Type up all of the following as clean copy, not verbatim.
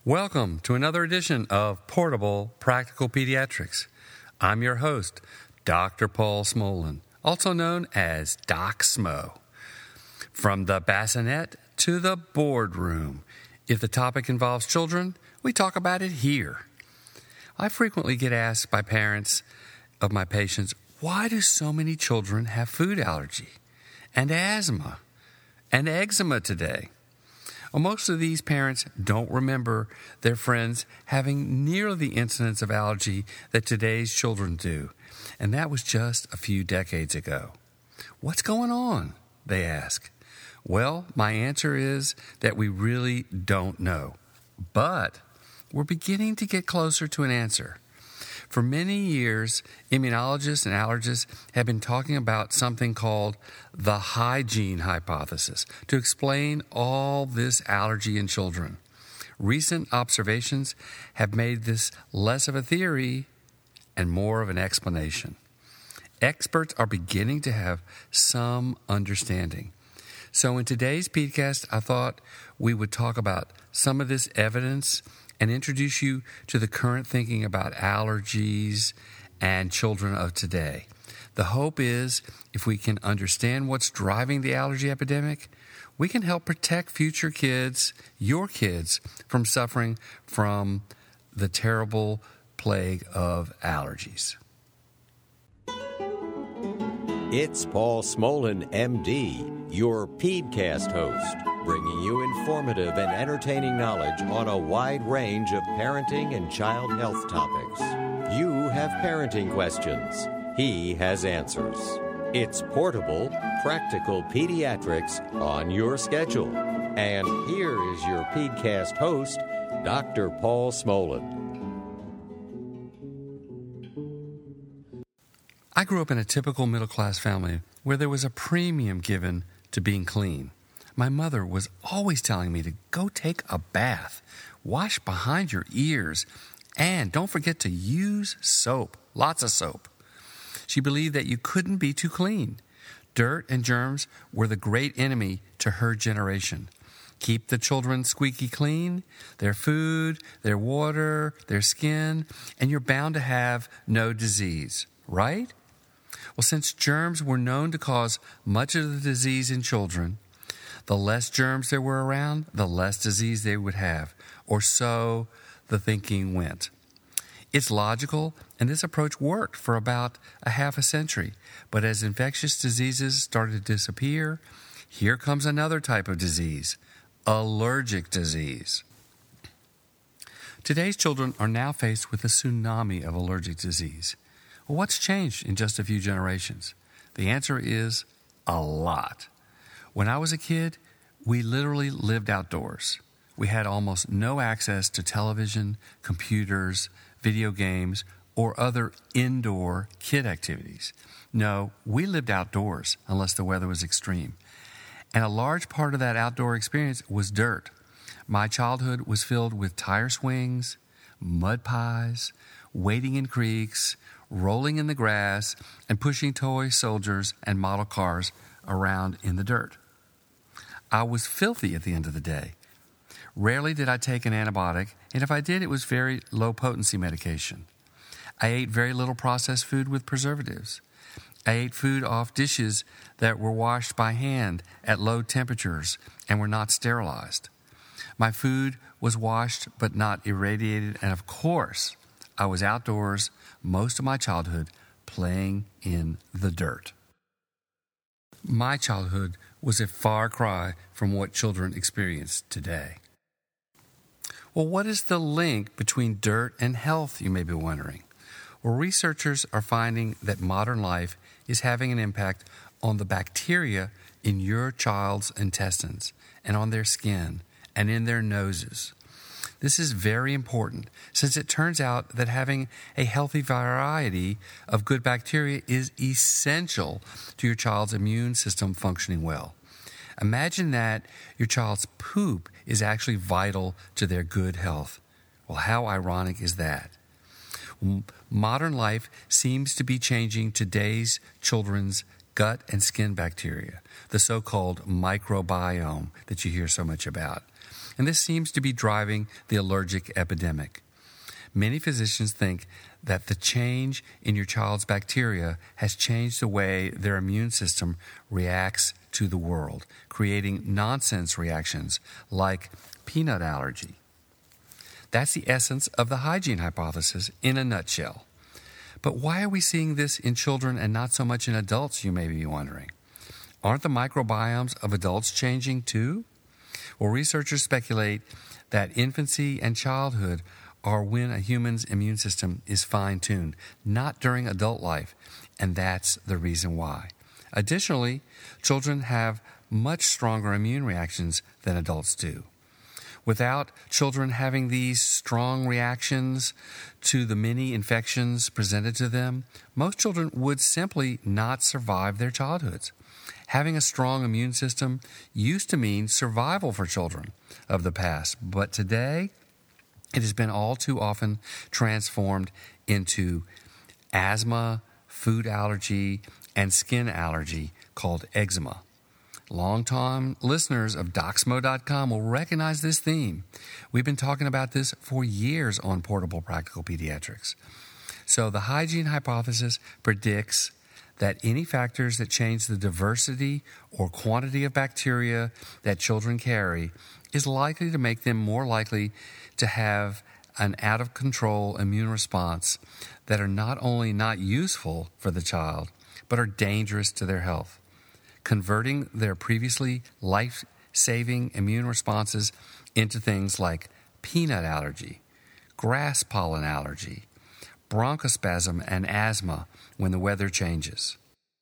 Welcome to another edition of Portable Practical Pediatrics. I'm your host, Dr. Paul Smolin, also known as Doc Smo. From the bassinet to the boardroom, if the topic involves children, we talk about it here. I frequently get asked by parents of my patients, why do so many children have food allergy and asthma and eczema today? Well, most of these parents don't remember their friends having nearly the incidence of allergy that today's children do, and that was just a few decades ago. What's going on? They ask. Well, my answer is that we really don't know, but we're beginning to get closer to an answer. For many years, immunologists and allergists have been talking about something called the hygiene hypothesis to explain all this allergy in children. Recent observations have made this less of a theory and more of an explanation. Experts are beginning to have some understanding. So in today's podcast, I thought we would talk about some of this evidence and introduce you to the current thinking about allergies and children of today. The hope is if we can understand what's driving the allergy epidemic, we can help protect future kids, your kids, from suffering from the terrible plague of allergies. It's Paul Smolin, MD, your PEDcast host, bringing you informative and entertaining knowledge on a wide range of parenting and child health topics. You have parenting questions. He has answers. It's portable, practical pediatrics on your schedule. And here is your PEDcast host, Dr. Paul Smolin. I grew up in a typical middle-class family where there was a premium given to being clean. My mother was always telling me to go take a bath, wash behind your ears, and don't forget to use soap, lots of soap. She believed that you couldn't be too clean. Dirt and germs were the great enemy to her generation. Keep the children squeaky clean, their food, their water, their skin, and you're bound to have no disease, right? Well, since germs were known to cause much of the disease in children, the less germs there were around, the less disease they would have, or so the thinking went. It's logical, and this approach worked for about a half a century. But as infectious diseases started to disappear, here comes another type of disease, allergic disease. Today's children are now faced with a tsunami of allergic disease. Well, what's changed in just a few generations? The answer is a lot. When I was a kid, we literally lived outdoors. We had almost no access to television, computers, video games, or other indoor kid activities. No, we lived outdoors unless the weather was extreme. And a large part of that outdoor experience was dirt. My childhood was filled with tire swings, mud pies, wading in creeks, rolling in the grass, and pushing toy soldiers and model cars around in the dirt. I was filthy at the end of the day. Rarely did I take an antibiotic, and if I did, it was very low-potency medication. I ate very little processed food with preservatives. I ate food off dishes that were washed by hand at low temperatures and were not sterilized. My food was washed but not irradiated, and of course, I was outdoors most of my childhood playing in the dirt. My childhood was a far cry from what children experience today. Well, what is the link between dirt and health, you may be wondering? Well, researchers are finding that modern life is having an impact on the bacteria in your child's intestines and on their skin and in their noses. This is very important since it turns out that having a healthy variety of good bacteria is essential to your child's immune system functioning well. Imagine that your child's poop is actually vital to their good health. Well, how ironic is that? Modern life seems to be changing today's children's gut and skin bacteria, the so-called microbiome that you hear so much about. and this seems to be driving the allergic epidemic. Many physicians think that the change in your child's bacteria has changed the way their immune system reacts to the world, creating nonsense reactions like peanut allergy. That's the essence of the hygiene hypothesis in a nutshell. But why are we seeing this in children and not so much in adults, you may be wondering? Aren't the microbiomes of adults changing too? Well, researchers speculate that infancy and childhood are when a human's immune system is fine-tuned, not during adult life, and that's the reason why. Additionally, children have much stronger immune reactions than adults do. Without children having these strong reactions to the many infections presented to them, most children would simply not survive their childhoods. Having a strong immune system used to mean survival for children of the past, but today it has been all too often transformed into asthma, food allergy, and skin allergy called eczema. Longtime listeners of DocSmo.com will recognize this theme. We've been talking about this for years on Portable Practical Pediatrics. So the hygiene hypothesis predicts that any factors that change the diversity or quantity of bacteria that children carry is likely to make them more likely to have an out-of-control immune response that are not only not useful for the child, but are dangerous to their health, converting their previously life-saving immune responses into things like peanut allergy, grass pollen allergy, bronchospasm, and asthma when the weather changes.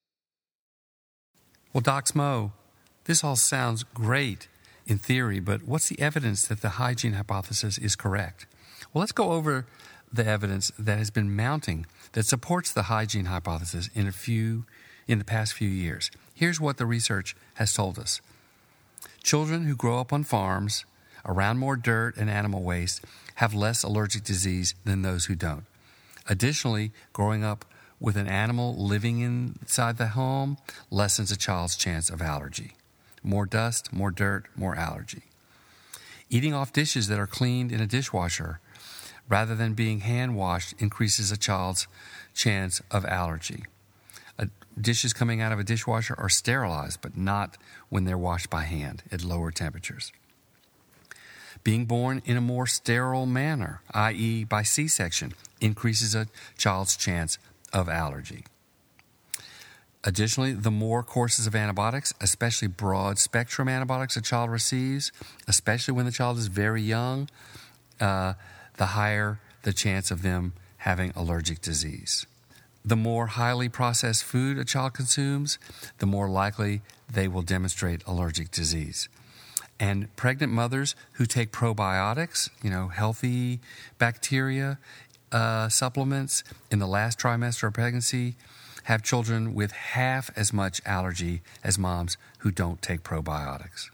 Well, Doc Smo, this all sounds great in theory, but what's the evidence that the hygiene hypothesis is correct? Well, let's go over the evidence that has been mounting that supports the hygiene hypothesis in the past few years. Here's what the research has told us. Children who grow up on farms around more dirt and animal waste have less allergic disease than those who don't. Additionally, growing up with an animal living inside the home lessens a child's chance of allergy. More dust, more dirt, more allergy. Eating off dishes that are cleaned in a dishwasher rather than being hand washed increases a child's chance of allergy. Dishes coming out of a dishwasher are sterilized, but not when they're washed by hand at lower temperatures. Being born in a more sterile manner, i.e. by C-section, increases a child's chance of allergy. Additionally, the more courses of antibiotics, especially broad-spectrum antibiotics a child receives, especially when the child is very young, the higher the chance of them having allergic disease. The more highly processed food a child consumes, the more likely they will demonstrate allergic disease. And pregnant mothers who take probiotics, healthy bacteria supplements in the last trimester of pregnancy, have children with half as much allergy as moms who don't take probiotics.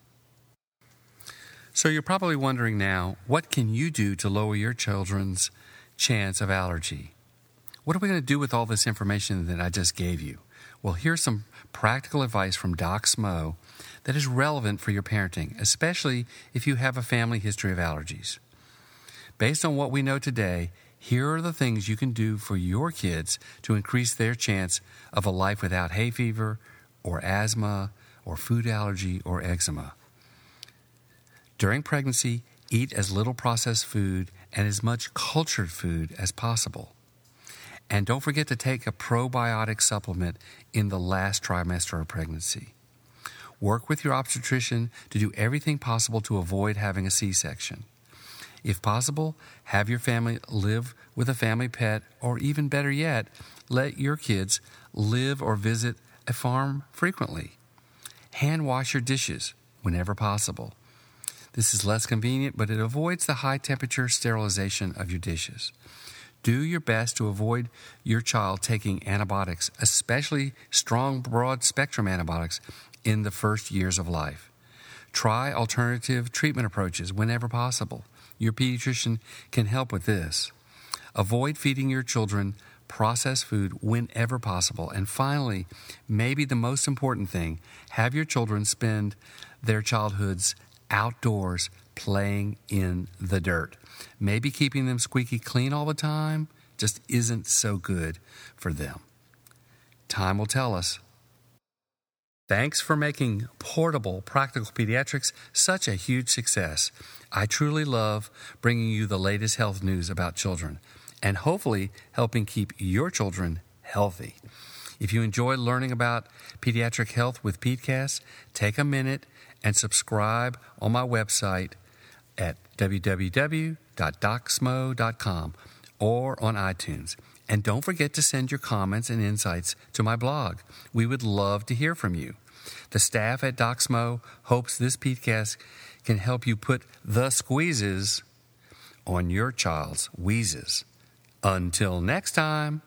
So you're probably wondering now, what can you do to lower your children's chance of allergy? What are we going to do with all this information that I just gave you? Well, here's some practical advice from Doc Smo that is relevant for your parenting, especially if you have a family history of allergies. Based on what we know today, here are the things you can do for your kids to increase their chance of a life without hay fever or asthma or food allergy or eczema. During pregnancy, eat as little processed food and as much cultured food as possible. And don't forget to take a probiotic supplement in the last trimester of pregnancy. Work with your obstetrician to do everything possible to avoid having a C-section. If possible, have your family live with a family pet, or even better yet, let your kids live or visit a farm frequently. Hand wash your dishes whenever possible. This is less convenient, but it avoids the high temperature sterilization of your dishes. Do your best to avoid your child taking antibiotics, especially strong broad-spectrum antibiotics, in the first years of life. Try alternative treatment approaches whenever possible. Your pediatrician can help with this. Avoid feeding your children processed food whenever possible. And finally, maybe the most important thing, have your children spend their childhoods outdoors playing in the dirt. Maybe keeping them squeaky clean all the time just isn't so good for them. Time will tell us. Thanks for making Portable Practical Pediatrics such a huge success. I truly love bringing you the latest health news about children and hopefully helping keep your children healthy. If you enjoy learning about pediatric health with PedsCast, take a minute and subscribe on my website at www.docsmo.com or on iTunes. And don't forget to send your comments and insights to my blog. We would love to hear from you. The staff at DocSmo hopes this PedsCast can help you put the squeezes on your child's wheezes. Until next time.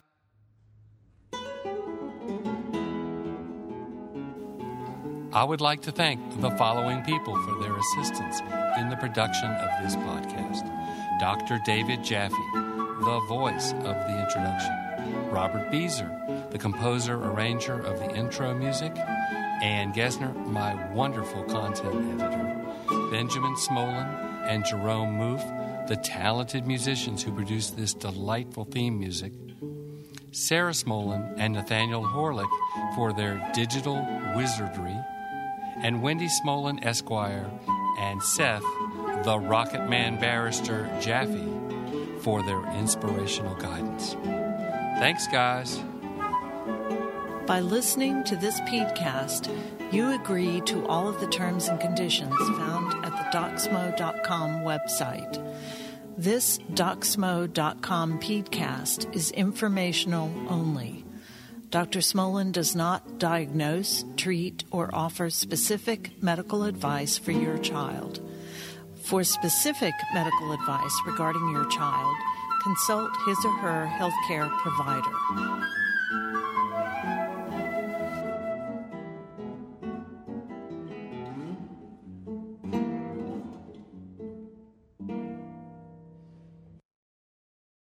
I would like to thank the following people for their assistance in the production of this podcast. Dr. David Jaffe, the voice of the introduction. Robert Beezer, the composer-arranger of the intro music. Ann Gesner, my wonderful content editor. Benjamin Smolin and Jerome Moof, the talented musicians who produced this delightful theme music. Sarah Smolin and Nathaniel Horlick for their digital wizardry. And Wendy Smolin, Esquire, and Seth, the Rocket Man Barrister Jaffe, for their inspirational guidance. Thanks, guys. By listening to this PedsCast, you agree to all of the terms and conditions found at the DocSmo.com website. This DocSmo.com PedsCast is informational only. Dr. Smolin does not diagnose, treat, or offer specific medical advice for your child. For specific medical advice regarding your child, consult his or her healthcare provider.